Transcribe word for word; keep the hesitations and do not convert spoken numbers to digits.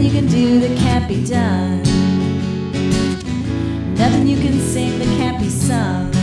you can do that can't be done. Nothing you can sing that can't be sung.